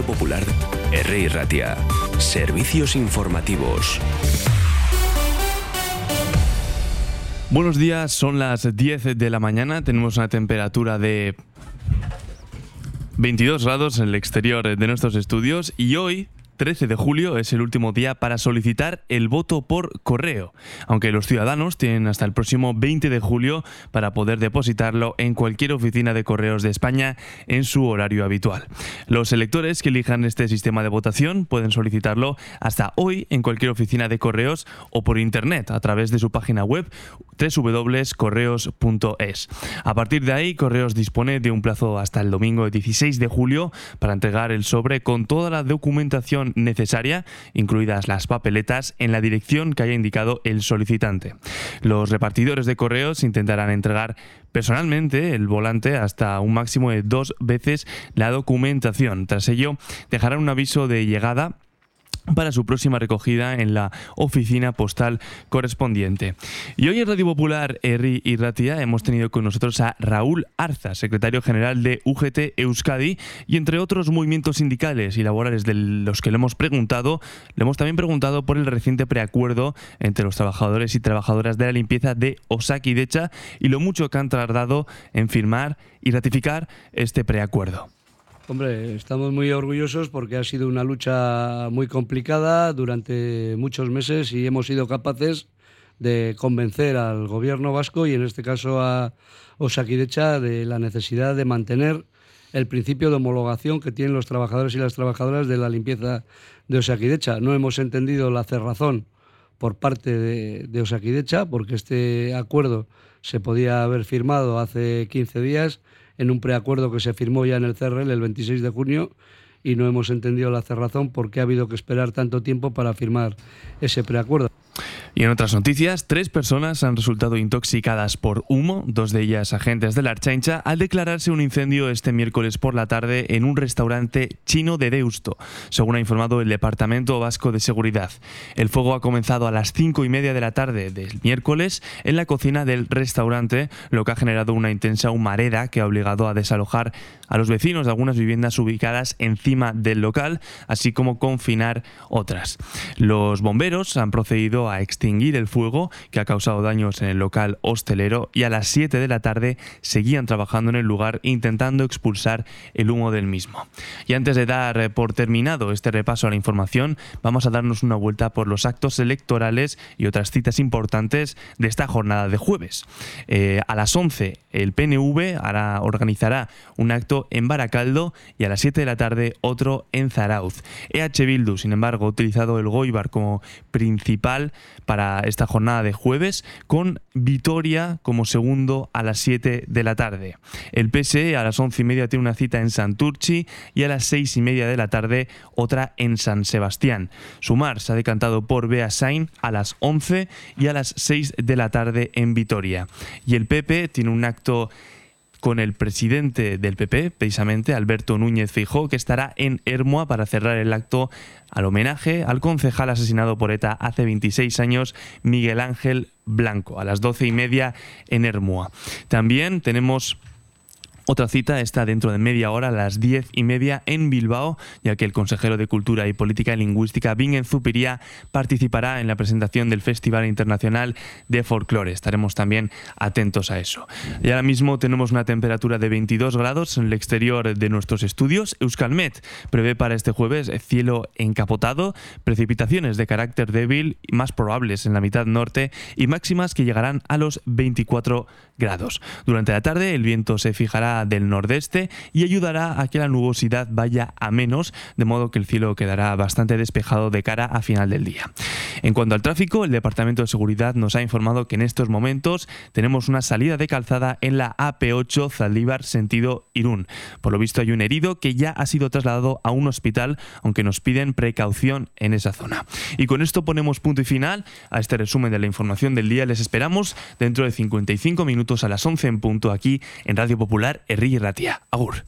Radio Popular, Herri Ratia. Servicios informativos. Buenos días, son las 10 de la mañana, tenemos una temperatura de 22 grados en el exterior de nuestros estudios y hoy, 13 de julio, es el último día para solicitar el voto por correo, aunque los ciudadanos tienen hasta el próximo 20 de julio para poder depositarlo en cualquier oficina de correos de España en su horario habitual. Los electores que elijan este sistema de votación pueden solicitarlo hasta hoy en cualquier oficina de correos o por internet a través de su página web www.correos.es. A partir de ahí, Correos dispone de un plazo hasta el domingo 16 de julio para entregar el sobre con toda la documentación necesaria, incluidas las papeletas, en la dirección que haya indicado el solicitante. Los repartidores de correos intentarán entregar personalmente el volante hasta un máximo de 2 veces la documentación. Tras ello, dejarán un aviso de llegada para su próxima recogida en la oficina postal correspondiente. Y hoy en Radio Popular, Herri y Ratia, hemos tenido con nosotros a Raúl Arza, secretario general de UGT Euskadi, y entre otros movimientos sindicales y laborales de los que le hemos también preguntado por el reciente preacuerdo entre los trabajadores y trabajadoras de la limpieza de Osakidetza y lo mucho que han tardado en firmar y ratificar este preacuerdo. Hombre, estamos muy orgullosos porque ha sido una lucha muy complicada durante muchos meses y hemos sido capaces de convencer al gobierno vasco y en este caso a Osakidetza de la necesidad de mantener el principio de homologación que tienen los trabajadores y las trabajadoras de la limpieza de Osakidetza. No hemos entendido la cerrazón por parte de Osakidetza porque este acuerdo se podía haber firmado hace 15 días en un preacuerdo que se firmó ya en el CRL el 26 de junio y no hemos entendido la cerrazón porque ha habido que esperar tanto tiempo para firmar ese preacuerdo. Y en otras noticias, 3 personas han resultado intoxicadas por humo, 2 de ellas agentes de la Ertzaintza, al declararse un incendio este miércoles por la tarde en un restaurante chino de Deusto, según ha informado el Departamento Vasco de Seguridad. El fuego ha comenzado a las 5:30 de la tarde del miércoles en la cocina del restaurante, lo que ha generado una intensa humareda que ha obligado a desalojar a los vecinos de algunas viviendas ubicadas encima del local, así como confinar otras. Los bomberos han procedido a extinguir el fuego que ha causado daños en el local hostelero y a las 7 de la tarde seguían trabajando en el lugar intentando expulsar el humo del mismo. Y antes de dar por terminado este repaso a la información, vamos a darnos una vuelta por los actos electorales y otras citas importantes de esta jornada de jueves. A las 11 el PNV organizará un acto en Baracaldo y a las 7 de la tarde otro en Zarauz. EH Bildu, sin embargo, ha utilizado el Goibar como principal para esta jornada de jueves, con Vitoria como segundo a las 7 de la tarde. El PSE a las 11:30 tiene una cita en Santurtzi y a las 6:30 de la tarde otra en San Sebastián. Sumar se ha decantado por Beasain a las 11 y a las 6 de la tarde en Vitoria. Y el PP tiene un acto con el presidente del PP, precisamente Alberto Núñez Feijóo, que estará en Ermua para cerrar el acto al homenaje al concejal asesinado por ETA hace 26 años, Miguel Ángel Blanco, a las 12:30 en Ermua. También tenemos otra cita, está dentro de media hora, a las 10:30 en Bilbao, ya que el consejero de Cultura y Política Lingüística, Bingen Zupiria, participará en la presentación del Festival Internacional de Folclore. Estaremos también atentos a eso. Y ahora mismo tenemos una temperatura de 22 grados en el exterior de nuestros estudios. Euskalmet prevé para este jueves cielo encapotado, precipitaciones de carácter débil, más probables en la mitad norte y máximas que llegarán a los 24 grados. Durante la tarde el viento se fijará del nordeste y ayudará a que la nubosidad vaya a menos, de modo que el cielo quedará bastante despejado de cara a final del día. En cuanto al tráfico, el Departamento de Seguridad nos ha informado que en estos momentos tenemos una salida de calzada en la AP8 Zaldívar sentido Irún. Por lo visto hay un herido que ya ha sido trasladado a un hospital, aunque nos piden precaución en esa zona. Y con esto ponemos punto y final a este resumen de la información del día. Les esperamos dentro de 55 minutos a las 11 en punto aquí en Radio Popular, Herri Ratia. Agur.